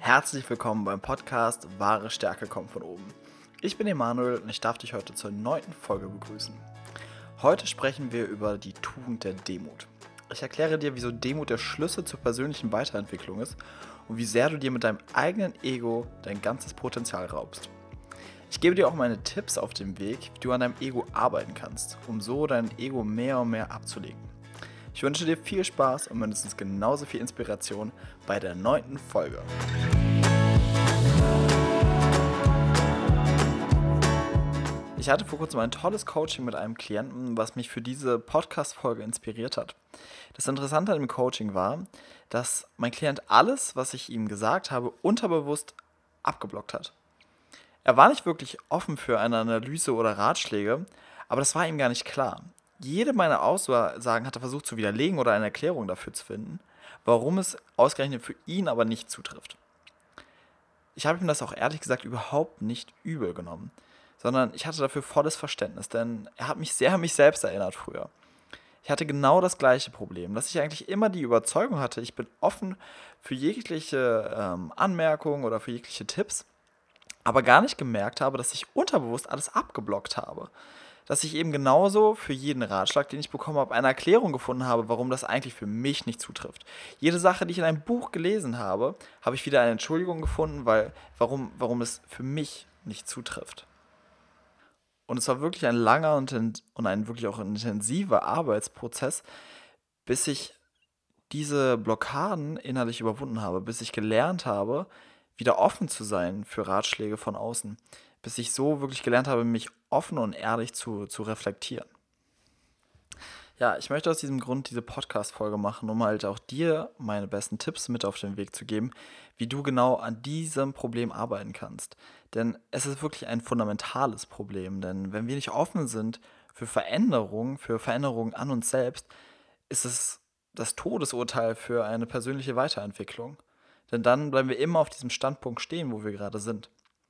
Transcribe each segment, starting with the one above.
Herzlich willkommen beim Podcast Wahre Stärke kommt von oben. Ich bin Emanuel und ich darf dich heute zur 9. Folge begrüßen. Heute sprechen wir über die Tugend der Demut. Ich erkläre dir, wieso Demut der Schlüssel zur persönlichen Weiterentwicklung ist und wie sehr du dir mit deinem eigenen Ego dein ganzes Potenzial raubst. Ich gebe dir auch meine Tipps auf dem Weg, wie du an deinem Ego arbeiten kannst, um so dein Ego mehr und mehr abzulegen. Ich wünsche dir viel Spaß und mindestens genauso viel Inspiration bei der 9. Folge. Ich hatte vor kurzem ein tolles Coaching mit einem Klienten, was mich für diese Podcast-Folge inspiriert hat. Das Interessante an dem Coaching war, dass mein Klient alles, was ich ihm gesagt habe, unterbewusst abgeblockt hat. Er war nicht wirklich offen für eine Analyse oder Ratschläge, aber das war ihm gar nicht klar. Jede meiner Aussagen hat er versucht zu widerlegen oder eine Erklärung dafür zu finden, warum es ausgerechnet für ihn aber nicht zutrifft. Ich habe ihm das auch ehrlich gesagt überhaupt nicht übel genommen, sondern ich hatte dafür volles Verständnis, denn er hat mich sehr an mich selbst erinnert früher. Ich hatte genau das gleiche Problem, dass ich eigentlich immer die Überzeugung hatte, ich bin offen für jegliche Anmerkungen oder für jegliche Tipps, aber gar nicht gemerkt habe, dass ich unterbewusst alles abgeblockt habe. Dass ich eben genauso für jeden Ratschlag, den ich bekommen habe, eine Erklärung gefunden habe, warum das eigentlich für mich nicht zutrifft. Jede Sache, die ich in einem Buch gelesen habe, habe ich wieder eine Entschuldigung gefunden, warum es für mich nicht zutrifft. Und es war wirklich ein langer und ein wirklich auch intensiver Arbeitsprozess, bis ich diese Blockaden innerlich überwunden habe, bis ich gelernt habe, wieder offen zu sein für Ratschläge von außen, bis ich so wirklich gelernt habe, mich offen und ehrlich zu reflektieren. Ja, ich möchte aus diesem Grund diese Podcast-Folge machen, um halt auch dir meine besten Tipps mit auf den Weg zu geben, wie du genau an diesem Problem arbeiten kannst. Denn es ist wirklich ein fundamentales Problem, denn wenn wir nicht offen sind für Veränderungen an uns selbst, ist es das Todesurteil für eine persönliche Weiterentwicklung. Denn dann bleiben wir immer auf diesem Standpunkt stehen, wo wir gerade sind.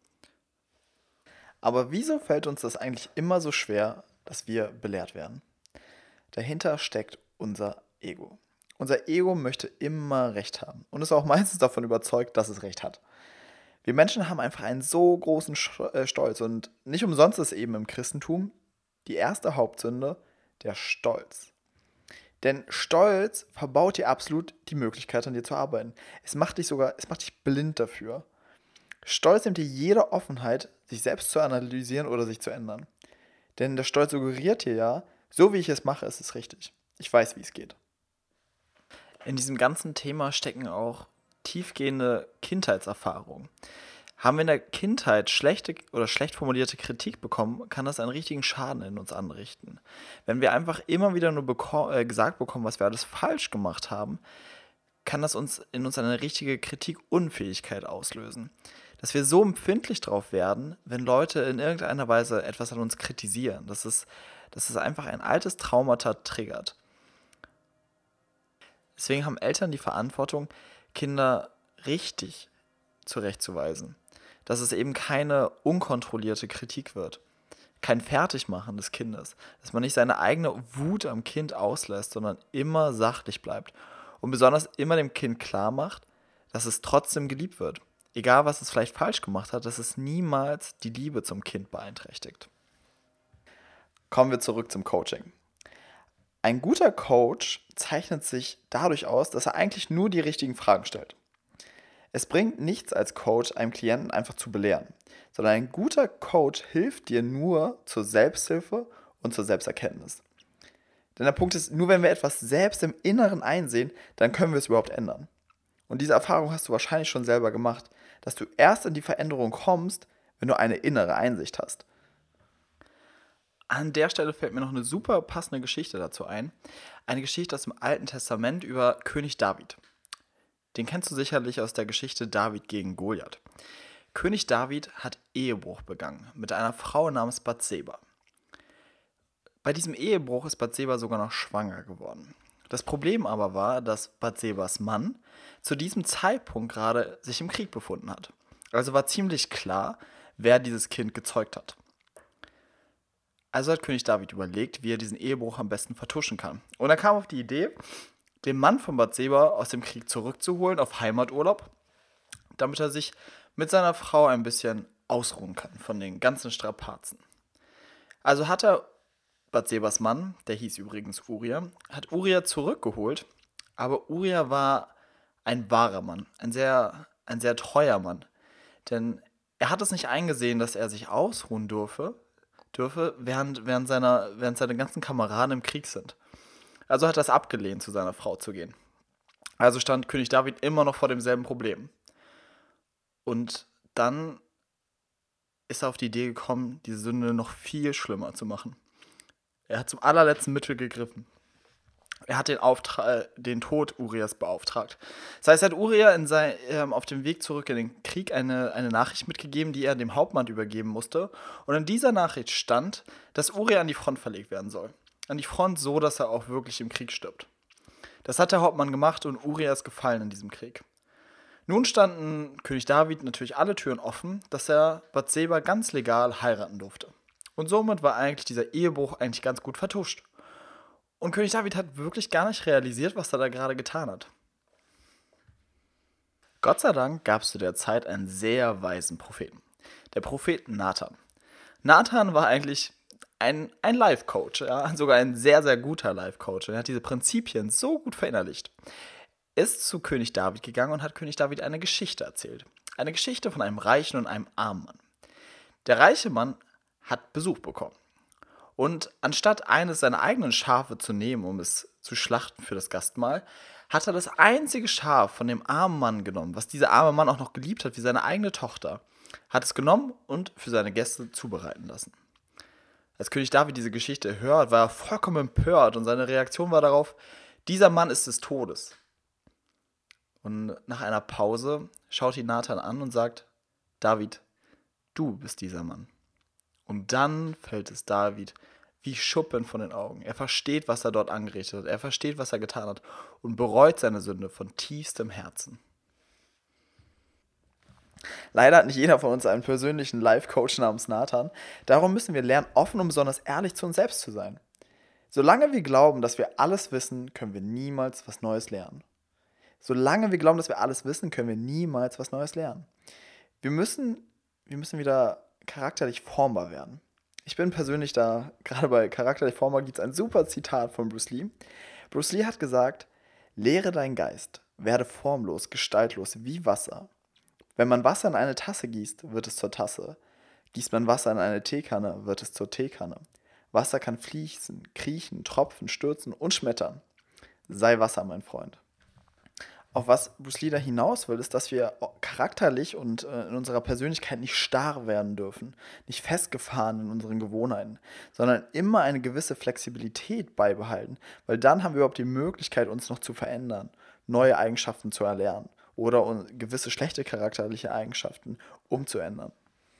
Aber wieso fällt uns das eigentlich immer so schwer, dass wir belehrt werden? Dahinter steckt unser Ego. Unser Ego möchte immer Recht haben und ist auch meistens davon überzeugt, dass es Recht hat. Wir Menschen haben einfach einen so großen Stolz und nicht umsonst ist eben im Christentum die erste Hauptsünde der Stolz. Denn Stolz verbaut dir absolut die Möglichkeit, an dir zu arbeiten. Es macht dich blind dafür. Stolz nimmt dir jede Offenheit, sich selbst zu analysieren oder sich zu ändern. Denn der Stolz suggeriert dir ja, so wie ich es mache, ist es richtig. Ich weiß, wie es geht. In diesem ganzen Thema stecken auch tiefgehende Kindheitserfahrungen. Haben wir in der Kindheit schlecht formulierte Kritik bekommen, kann das einen richtigen Schaden in uns anrichten. Wenn wir einfach immer wieder nur gesagt bekommen, was wir alles falsch gemacht haben, kann das in uns eine richtige Kritikunfähigkeit auslösen. Dass wir so empfindlich drauf werden, wenn Leute in irgendeiner Weise etwas an uns kritisieren. Dass es einfach ein altes Traumata triggert. Deswegen haben Eltern die Verantwortung, Kinder richtig zurechtzuweisen. Dass es eben keine unkontrollierte Kritik wird. Kein Fertigmachen des Kindes. Dass man nicht seine eigene Wut am Kind auslässt, sondern immer sachlich bleibt. Und besonders immer dem Kind klar macht, dass es trotzdem geliebt wird. Egal, was es vielleicht falsch gemacht hat, dass es niemals die Liebe zum Kind beeinträchtigt. Kommen wir zurück zum Coaching. Ein guter Coach zeichnet sich dadurch aus, dass er eigentlich nur die richtigen Fragen stellt. Es bringt nichts als Coach, einem Klienten einfach zu belehren, sondern ein guter Coach hilft dir nur zur Selbsthilfe und zur Selbsterkenntnis. Denn der Punkt ist, nur wenn wir etwas selbst im Inneren einsehen, dann können wir es überhaupt ändern. Und diese Erfahrung hast du wahrscheinlich schon selber gemacht, dass du erst in die Veränderung kommst, wenn du eine innere Einsicht hast. An der Stelle fällt mir noch eine super passende Geschichte dazu ein. Eine Geschichte aus dem Alten Testament über König David. Den kennst du sicherlich aus der Geschichte David gegen Goliath. König David hat Ehebruch begangen mit einer Frau namens Bathseba. Bei diesem Ehebruch ist Bathseba sogar noch schwanger geworden. Das Problem aber war, dass Bathsebas Mann zu diesem Zeitpunkt gerade sich im Krieg befunden hat. Also war ziemlich klar, wer dieses Kind gezeugt hat. Also hat König David überlegt, wie er diesen Ehebruch am besten vertuschen kann. Und er kam auf die Idee, den Mann von Bathseba aus dem Krieg zurückzuholen auf Heimaturlaub, damit er sich mit seiner Frau ein bisschen ausruhen kann von den ganzen Strapazen. Also hat er Bathsebas Mann, der hieß übrigens Uria, hat Uria zurückgeholt, aber Uria war ein wahrer Mann, ein sehr treuer Mann. Denn er hat es nicht eingesehen, dass er sich ausruhen dürfe während seine ganzen Kameraden im Krieg sind. Also hat er es abgelehnt, zu seiner Frau zu gehen. Also stand König David immer noch vor demselben Problem. Und dann ist er auf die Idee gekommen, die Sünde noch viel schlimmer zu machen. Er hat zum allerletzten Mittel gegriffen. Er hat den Tod Urias beauftragt. Das heißt, er hat Uria auf dem Weg zurück in den Krieg eine Nachricht mitgegeben, die er dem Hauptmann übergeben musste. Und in dieser Nachricht stand, dass Uria an die Front verlegt werden soll. An die Front so, dass er auch wirklich im Krieg stirbt. Das hat der Hauptmann gemacht und Uria ist gefallen in diesem Krieg. Nun standen König David natürlich alle Türen offen, dass er Bathseba ganz legal heiraten durfte. Und somit war eigentlich dieser Ehebruch eigentlich ganz gut vertuscht. Und König David hat wirklich gar nicht realisiert, was er da gerade getan hat. Gott sei Dank gab es zu der Zeit einen sehr weisen Propheten. Der Prophet Nathan. Nathan war eigentlich ein Life-Coach, ja, sogar ein sehr, sehr guter Life-Coach. Er hat diese Prinzipien so gut verinnerlicht. Er ist zu König David gegangen und hat König David eine Geschichte erzählt. Eine Geschichte von einem reichen und einem armen Mann. Der reiche Mann hat Besuch bekommen. Und anstatt eines seiner eigenen Schafe zu nehmen, um es zu schlachten für das Gastmahl, hat er das einzige Schaf von dem armen Mann genommen, was dieser arme Mann auch noch geliebt hat, wie seine eigene Tochter, hat es genommen und für seine Gäste zubereiten lassen. Als König David diese Geschichte hört, war er vollkommen empört und seine Reaktion war darauf, dieser Mann ist des Todes. Und nach einer Pause schaut ihn Nathan an und sagt, David, du bist dieser Mann. Und dann fällt es David wie Schuppen von den Augen. Er versteht, was er dort angerichtet hat. Er versteht, was er getan hat und bereut seine Sünde von tiefstem Herzen. Leider hat nicht jeder von uns einen persönlichen Life-Coach namens Nathan. Darum müssen wir lernen, offen und besonders ehrlich zu uns selbst zu sein. Solange wir glauben, dass wir alles wissen, können wir niemals was Neues lernen. Solange wir glauben, dass wir alles wissen, können wir niemals was Neues lernen. Wir müssen wieder charakterlich formbar werden. Ich bin persönlich gerade bei charakterlich formbar gibt es ein super Zitat von Bruce Lee. Bruce Lee hat gesagt, lehre deinen Geist, werde formlos, gestaltlos wie Wasser. Wenn man Wasser in eine Tasse gießt, wird es zur Tasse. Gießt man Wasser in eine Teekanne, wird es zur Teekanne. Wasser kann fließen, kriechen, tropfen, stürzen und schmettern. Sei Wasser, mein Freund. Auf was Bruce Lee da hinaus will, ist, dass wir charakterlich und in unserer Persönlichkeit nicht starr werden dürfen, nicht festgefahren in unseren Gewohnheiten, sondern immer eine gewisse Flexibilität beibehalten, weil dann haben wir überhaupt die Möglichkeit, uns noch zu verändern, neue Eigenschaften zu erlernen oder gewisse schlechte charakterliche Eigenschaften umzuändern.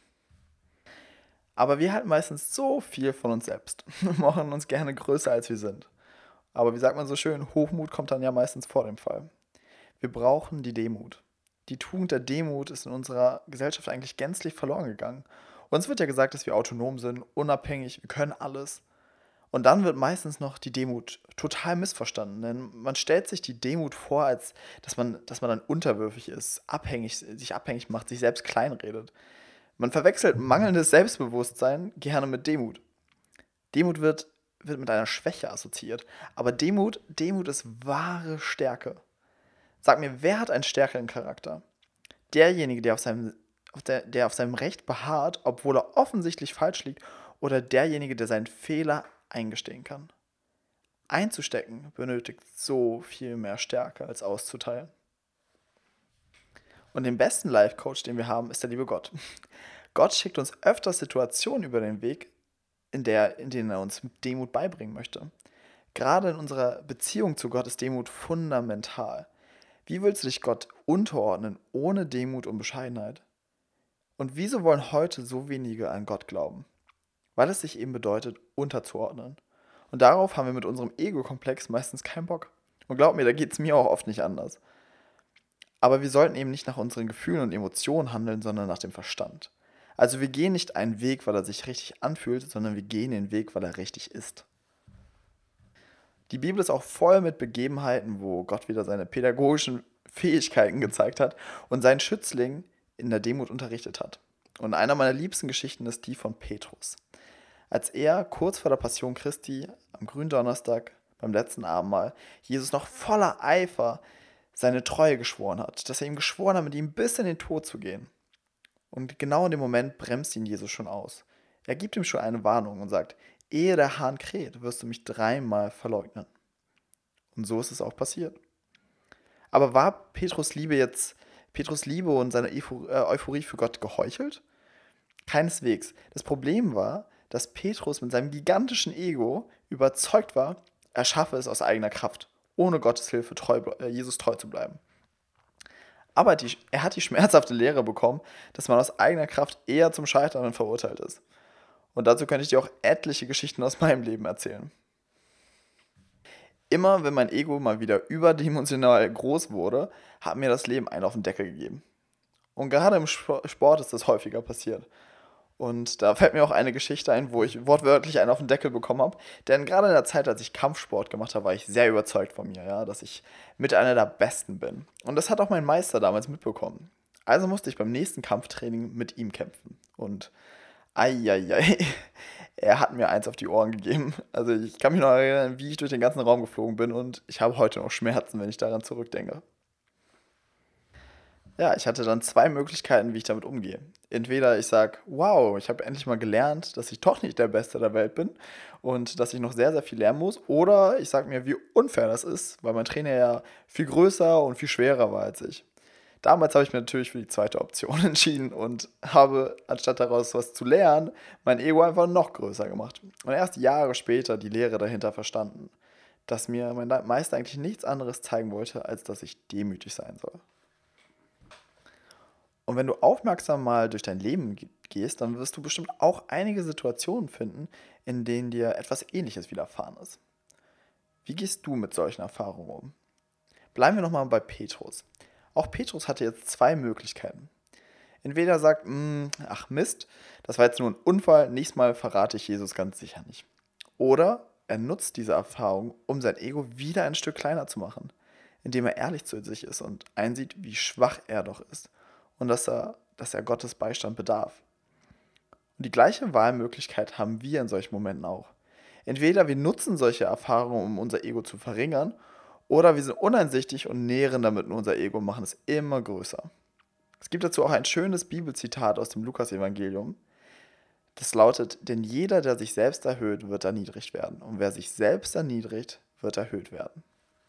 Aber wir halten meistens so viel von uns selbst und machen uns gerne größer, als wir sind. Aber wie sagt man so schön, Hochmut kommt dann ja meistens vor dem Fall. Wir brauchen die Demut. Die Tugend der Demut ist in unserer Gesellschaft eigentlich gänzlich verloren gegangen. Uns wird ja gesagt, dass wir autonom sind, unabhängig, wir können alles. Und dann wird meistens noch die Demut total missverstanden. Denn man stellt sich die Demut vor, als dass man dann unterwürfig ist, sich abhängig macht, sich selbst kleinredet. Man verwechselt mangelndes Selbstbewusstsein gerne mit Demut. Demut wird mit einer Schwäche assoziiert. Aber Demut ist wahre Stärke. Sag mir, wer hat einen stärkeren Charakter? Derjenige, der auf seinem Recht beharrt, obwohl er offensichtlich falsch liegt, oder derjenige, der seinen Fehler eingestehen kann? Einzustecken benötigt so viel mehr Stärke als auszuteilen. Und den besten Life-Coach, den wir haben, ist der liebe Gott. Gott schickt uns öfters Situationen über den Weg, in denen er uns Demut beibringen möchte. Gerade in unserer Beziehung zu Gott ist Demut fundamental. Wie willst du dich Gott unterordnen, ohne Demut und Bescheidenheit? Und wieso wollen heute so wenige an Gott glauben? Weil es sich eben bedeutet, unterzuordnen. Und darauf haben wir mit unserem Ego-Komplex meistens keinen Bock. Und glaub mir, da geht es mir auch oft nicht anders. Aber wir sollten eben nicht nach unseren Gefühlen und Emotionen handeln, sondern nach dem Verstand. Also wir gehen nicht einen Weg, weil er sich richtig anfühlt, sondern wir gehen den Weg, weil er richtig ist. Die Bibel ist auch voll mit Begebenheiten, wo Gott wieder seine pädagogischen Fähigkeiten gezeigt hat und seinen Schützling in der Demut unterrichtet hat. Und einer meiner liebsten Geschichten ist die von Petrus. Als er kurz vor der Passion Christi am Gründonnerstag beim letzten Abendmahl Jesus noch voller Eifer seine Treue geschworen hat, dass er ihm geschworen hat, mit ihm bis in den Tod zu gehen. Und genau in dem Moment bremst ihn Jesus schon aus. Er gibt ihm schon eine Warnung und sagt, ehe der Hahn kräht, wirst du mich 3-mal verleugnen. Und so ist es auch passiert. Aber war Petrus Liebe und seine Euphorie für Gott geheuchelt? Keineswegs. Das Problem war, dass Petrus mit seinem gigantischen Ego überzeugt war, er schaffe es aus eigener Kraft, ohne Gottes Hilfe Jesus treu zu bleiben. Aber er hat die schmerzhafte Lehre bekommen, dass man aus eigener Kraft eher zum Scheitern verurteilt ist. Und dazu könnte ich dir auch etliche Geschichten aus meinem Leben erzählen. Immer wenn mein Ego mal wieder überdimensional groß wurde, hat mir das Leben einen auf den Deckel gegeben. Und gerade im Sport ist das häufiger passiert. Und da fällt mir auch eine Geschichte ein, wo ich wortwörtlich einen auf den Deckel bekommen habe. Denn gerade in der Zeit, als ich Kampfsport gemacht habe, war ich sehr überzeugt von mir, ja, dass ich mit einer der Besten bin. Und das hat auch mein Meister damals mitbekommen. Also musste ich beim nächsten Kampftraining mit ihm kämpfen. Und eieiei, er hat mir eins auf die Ohren gegeben. Also ich kann mich noch erinnern, wie ich durch den ganzen Raum geflogen bin und ich habe heute noch Schmerzen, wenn ich daran zurückdenke. Ja, ich hatte dann 2 Möglichkeiten, wie ich damit umgehe. Entweder ich sage, wow, ich habe endlich mal gelernt, dass ich doch nicht der Beste der Welt bin und dass ich noch sehr, sehr viel lernen muss. Oder ich sage mir, wie unfair das ist, weil mein Trainer ja viel größer und viel schwerer war als ich. Damals habe ich mir natürlich für die zweite Option entschieden und habe, anstatt daraus was zu lernen, mein Ego einfach noch größer gemacht. Und erst Jahre später die Lehre dahinter verstanden, dass mir mein Meister eigentlich nichts anderes zeigen wollte, als dass ich demütig sein soll. Und wenn du aufmerksam mal durch dein Leben gehst, dann wirst du bestimmt auch einige Situationen finden, in denen dir etwas Ähnliches widerfahren ist. Wie gehst du mit solchen Erfahrungen um? Bleiben wir nochmal bei Petrus. Auch Petrus hatte jetzt 2 Möglichkeiten. Entweder er sagt, ach Mist, das war jetzt nur ein Unfall, nächstes Mal verrate ich Jesus ganz sicher nicht. Oder er nutzt diese Erfahrung, um sein Ego wieder ein Stück kleiner zu machen, indem er ehrlich zu sich ist und einsieht, wie schwach er doch ist und dass er Gottes Beistand bedarf. Und die gleiche Wahlmöglichkeit haben wir in solchen Momenten auch. Entweder wir nutzen solche Erfahrungen, um unser Ego zu verringern, oder wir sind uneinsichtig und nähren damit nur unser Ego und machen es immer größer. Es gibt dazu auch ein schönes Bibelzitat aus dem Lukas-Evangelium. Das lautet, denn jeder, der sich selbst erhöht, wird erniedrigt werden. Und wer sich selbst erniedrigt, wird erhöht werden.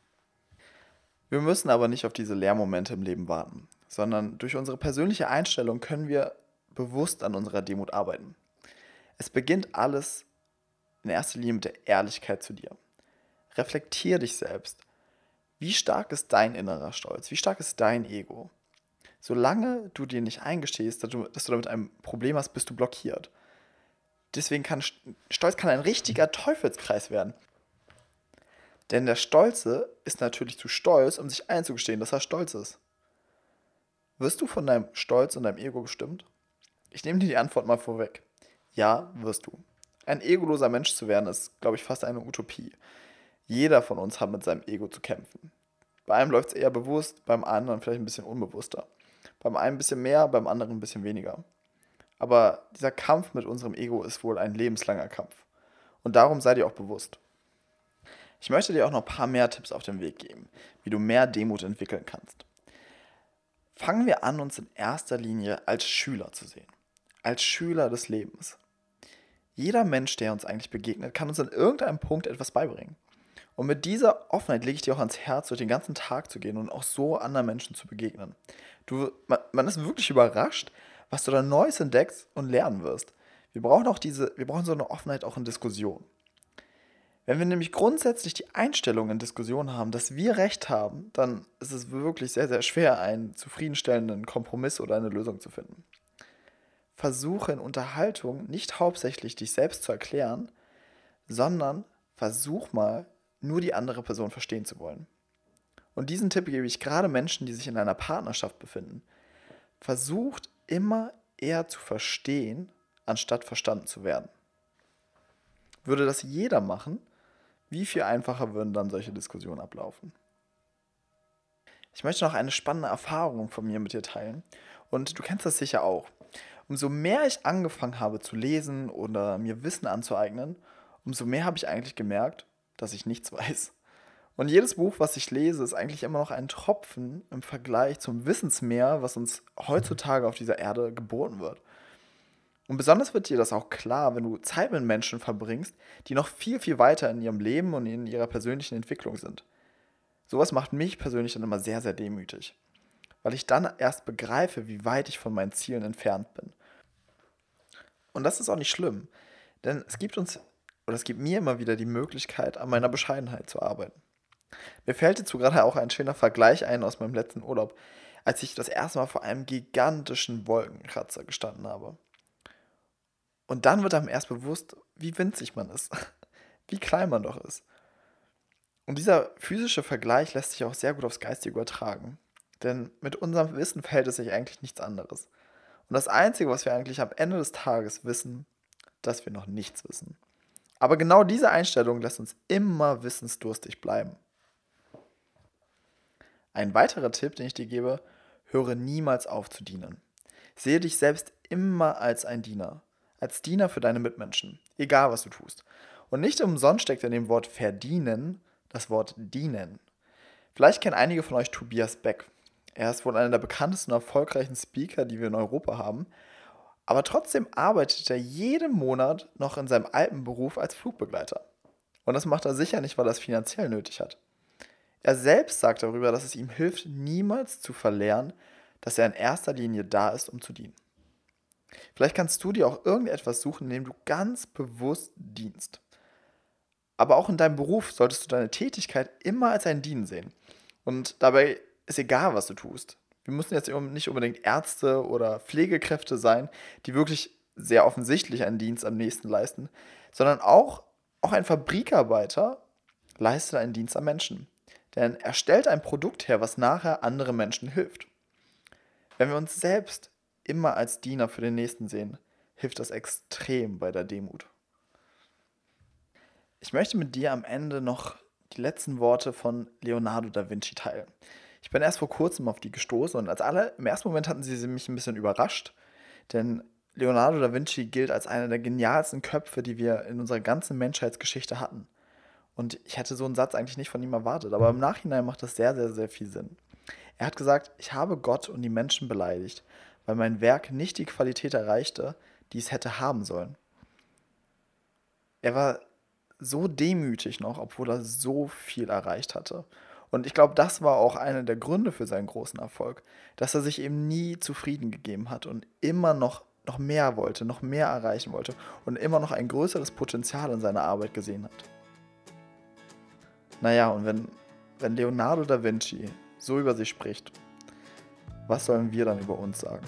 Wir müssen aber nicht auf diese Lehrmomente im Leben warten, sondern durch unsere persönliche Einstellung können wir bewusst an unserer Demut arbeiten. Es beginnt alles in erster Linie mit der Ehrlichkeit zu dir. Reflektier dich selbst. Wie stark ist dein innerer Stolz? Wie stark ist dein Ego? Solange du dir nicht eingestehst, dass du damit ein Problem hast, bist du blockiert. Deswegen kann Stolz ein richtiger Teufelskreis werden. Denn der Stolze ist natürlich zu stolz, um sich einzugestehen, dass er stolz ist. Wirst du von deinem Stolz und deinem Ego bestimmt? Ich nehme dir die Antwort mal vorweg. Ja, wirst du. Ein egoloser Mensch zu werden, ist, glaube ich, fast eine Utopie. Jeder von uns hat mit seinem Ego zu kämpfen. Bei einem läuft es eher bewusst, beim anderen vielleicht ein bisschen unbewusster. Beim einen ein bisschen mehr, beim anderen ein bisschen weniger. Aber dieser Kampf mit unserem Ego ist wohl ein lebenslanger Kampf. Und darum sei dir auch bewusst. Ich möchte dir auch noch ein paar mehr Tipps auf den Weg geben, wie du mehr Demut entwickeln kannst. Fangen wir an, uns in erster Linie als Schüler zu sehen. Als Schüler des Lebens. Jeder Mensch, der uns eigentlich begegnet, kann uns an irgendeinem Punkt etwas beibringen. Und mit dieser Offenheit lege ich dir auch ans Herz, durch den ganzen Tag zu gehen und auch so anderen Menschen zu begegnen. Man ist wirklich überrascht, was du da Neues entdeckst und lernen wirst. Wir brauchen so eine Offenheit auch in Diskussionen. Wenn wir nämlich grundsätzlich die Einstellung in Diskussionen haben, dass wir Recht haben, dann ist es wirklich sehr, sehr schwer, einen zufriedenstellenden Kompromiss oder eine Lösung zu finden. Versuche in Unterhaltung nicht hauptsächlich dich selbst zu erklären, sondern versuch mal, nur die andere Person verstehen zu wollen. Und diesen Tipp gebe ich gerade Menschen, die sich in einer Partnerschaft befinden. Versucht immer eher zu verstehen, anstatt verstanden zu werden. Würde das jeder machen, wie viel einfacher würden dann solche Diskussionen ablaufen? Ich möchte noch eine spannende Erfahrung von mir mit dir teilen. Und du kennst das sicher auch. Umso mehr ich angefangen habe zu lesen oder mir Wissen anzueignen, umso mehr habe ich eigentlich gemerkt, dass ich nichts weiß. Und jedes Buch, was ich lese, ist eigentlich immer noch ein Tropfen im Vergleich zum Wissensmeer, was uns heutzutage auf dieser Erde geboten wird. Und besonders wird dir das auch klar, wenn du Zeit mit Menschen verbringst, die noch viel, viel weiter in ihrem Leben und in ihrer persönlichen Entwicklung sind. Sowas macht mich persönlich dann immer sehr, sehr demütig, weil ich dann erst begreife, wie weit ich von meinen Zielen entfernt bin. Und das ist auch nicht schlimm, denn es gibt mir immer wieder die Möglichkeit, an meiner Bescheidenheit zu arbeiten. Mir fällt dazu gerade auch ein schöner Vergleich ein aus meinem letzten Urlaub, als ich das erste Mal vor einem gigantischen Wolkenkratzer gestanden habe. Und dann wird einem erst bewusst, wie winzig man ist, wie klein man doch ist. Und dieser physische Vergleich lässt sich auch sehr gut aufs Geistige übertragen. Denn mit unserem Wissen verhält es sich eigentlich nichts anderes. Und das Einzige, was wir eigentlich am Ende des Tages wissen, dass wir noch nichts wissen. Aber genau diese Einstellung lässt uns immer wissensdurstig bleiben. Ein weiterer Tipp, den ich dir gebe: höre niemals auf zu dienen. Sehe dich selbst immer als ein Diener. Als Diener für deine Mitmenschen, egal was du tust. Und nicht umsonst steckt in dem Wort verdienen das Wort dienen. Vielleicht kennen einige von euch Tobias Beck. Er ist wohl einer der bekanntesten und erfolgreichen Speaker, die wir in Europa haben. Aber trotzdem arbeitet er jeden Monat noch in seinem alten Beruf als Flugbegleiter. Und das macht er sicher nicht, weil er es finanziell nötig hat. Er selbst sagt darüber, dass es ihm hilft, niemals zu verlernen, dass er in erster Linie da ist, um zu dienen. Vielleicht kannst du dir auch irgendetwas suchen, in dem du ganz bewusst dienst. Aber auch in deinem Beruf solltest du deine Tätigkeit immer als ein Dienen sehen. Und dabei ist egal, was du tust. Wir müssen jetzt nicht unbedingt Ärzte oder Pflegekräfte sein, die wirklich sehr offensichtlich einen Dienst am nächsten leisten, sondern auch ein Fabrikarbeiter leistet einen Dienst am Menschen. Denn er stellt ein Produkt her, was nachher anderen Menschen hilft. Wenn wir uns selbst immer als Diener für den Nächsten sehen, hilft das extrem bei der Demut. Ich möchte mit dir am Ende noch die letzten Worte von Leonardo da Vinci teilen. Ich bin erst vor kurzem auf die gestoßen und im ersten Moment hatten sie mich ein bisschen überrascht, denn Leonardo da Vinci gilt als einer der genialsten Köpfe, die wir in unserer ganzen Menschheitsgeschichte hatten. Und ich hätte so einen Satz eigentlich nicht von ihm erwartet, aber im Nachhinein macht das sehr, sehr, sehr viel Sinn. Er hat gesagt: ich habe Gott und die Menschen beleidigt, weil mein Werk nicht die Qualität erreichte, die es hätte haben sollen. Er war so demütig noch, obwohl er so viel erreicht hatte. Und ich glaube, das war auch einer der Gründe für seinen großen Erfolg, dass er sich eben nie zufrieden gegeben hat und immer noch mehr wollte, noch mehr erreichen wollte und immer noch ein größeres Potenzial in seiner Arbeit gesehen hat. Naja, und wenn Leonardo da Vinci so über sich spricht, was sollen wir dann über uns sagen?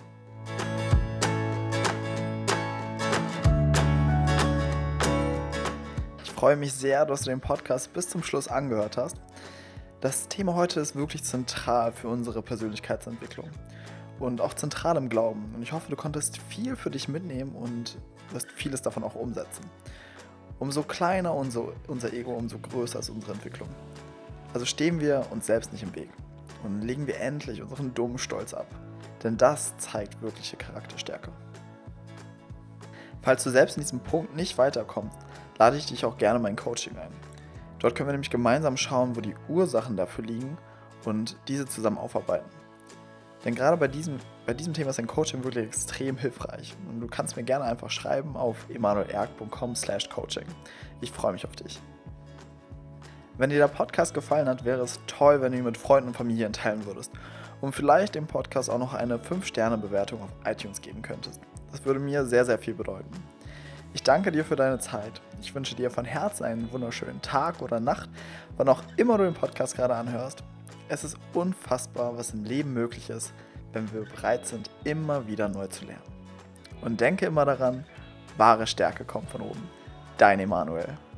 Ich freue mich sehr, dass du den Podcast bis zum Schluss angehört hast. Das Thema heute ist wirklich zentral für unsere Persönlichkeitsentwicklung und auch zentral im Glauben. Und ich hoffe, du konntest viel für dich mitnehmen und wirst vieles davon auch umsetzen. Umso kleiner unser Ego, umso größer ist unsere Entwicklung. Also stehen wir uns selbst nicht im Weg und legen wir endlich unseren dummen Stolz ab. Denn das zeigt wirkliche Charakterstärke. Falls du selbst in diesem Punkt nicht weiterkommst, lade ich dich auch gerne in mein Coaching ein. Dort können wir nämlich gemeinsam schauen, wo die Ursachen dafür liegen und diese zusammen aufarbeiten. Denn gerade bei diesem Thema ist ein Coaching wirklich extrem hilfreich. Und du kannst mir gerne einfach schreiben auf emanuelerg.com/coaching. Ich freue mich auf dich. Wenn dir der Podcast gefallen hat, wäre es toll, wenn du ihn mit Freunden und Familien teilen würdest und vielleicht dem Podcast auch noch eine 5-Sterne-Bewertung auf iTunes geben könntest. Das würde mir sehr, sehr viel bedeuten. Ich danke dir für deine Zeit. Ich wünsche dir von Herzen einen wunderschönen Tag oder Nacht, wann auch immer du den Podcast gerade anhörst. Es ist unfassbar, was im Leben möglich ist, wenn wir bereit sind, immer wieder neu zu lernen. Und denke immer daran, wahre Stärke kommt von oben. Dein Emanuel.